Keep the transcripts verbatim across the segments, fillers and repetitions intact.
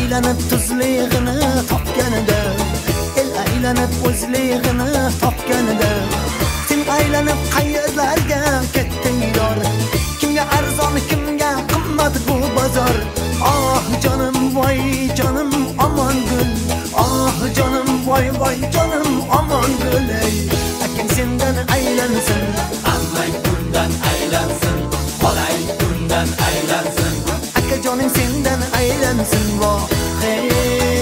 aylanib tuzlig'ini topganida, el aylanib o'zlig'ini topganida, sen aylanib qayerlarga ketding yor? Kimga arzon, kimga qimmat bu bozor? Ah canım vay canım aman gül, ah canım vay vay canım aman gül. Ey akan senden aylansın, Ammang bundan aylansın, Xolay bundan aylansın. aka jonim senden aylansın voh hey.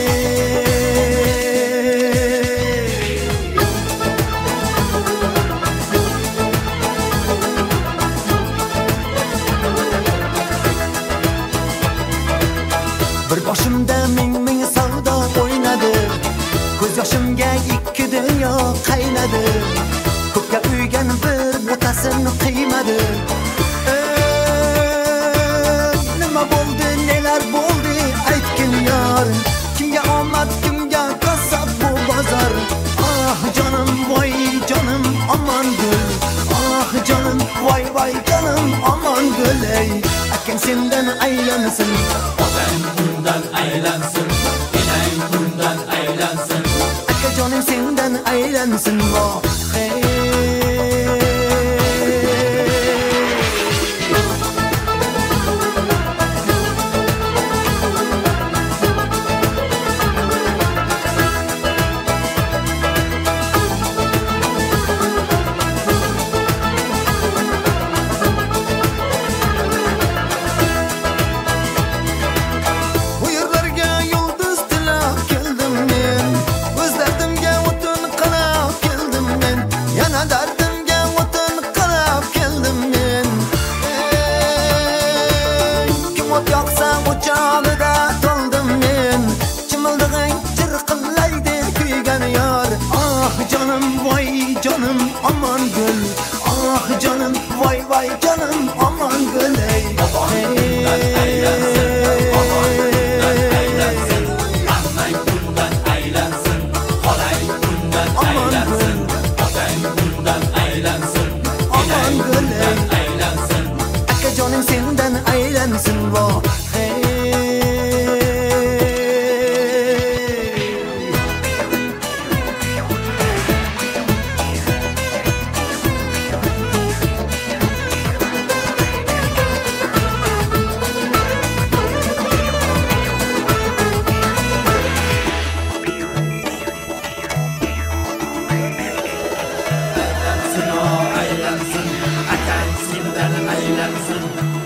Bir boshimda ming ming savdo o'ynadi, ko'z yoshimga ikki dunyo qaynadi, ko'kka uygan bir botasini qiymadi. Nima bo'ldi, nelar bo'ldi aytgin yor? Kimga omad, kimga kasab bu bozor? Ah canım voy canım aman gül, ah canım voy voy canım aman gül. Ey akan senden aylansın, Otang bundan aylansın, enang bundan aylansın. aka jonim senden aylansın voh hey. Dardimga o'tin qilib keldim men. Kim o't yoqsa o'chog'ida to'ldim men. Chimildig'ing chirqillaydi kuygan yor. Ah canım voy canım aman gül, ah canım voy voy canım aman gül. Ey Ammang bundan aylansın, Xolay bundan aylansın. Otang bundan aylansın, enang bundan aylansın. aka jonim senden aylansın voh hey. Aylansın, o aylansın, Akang sendan aylansın.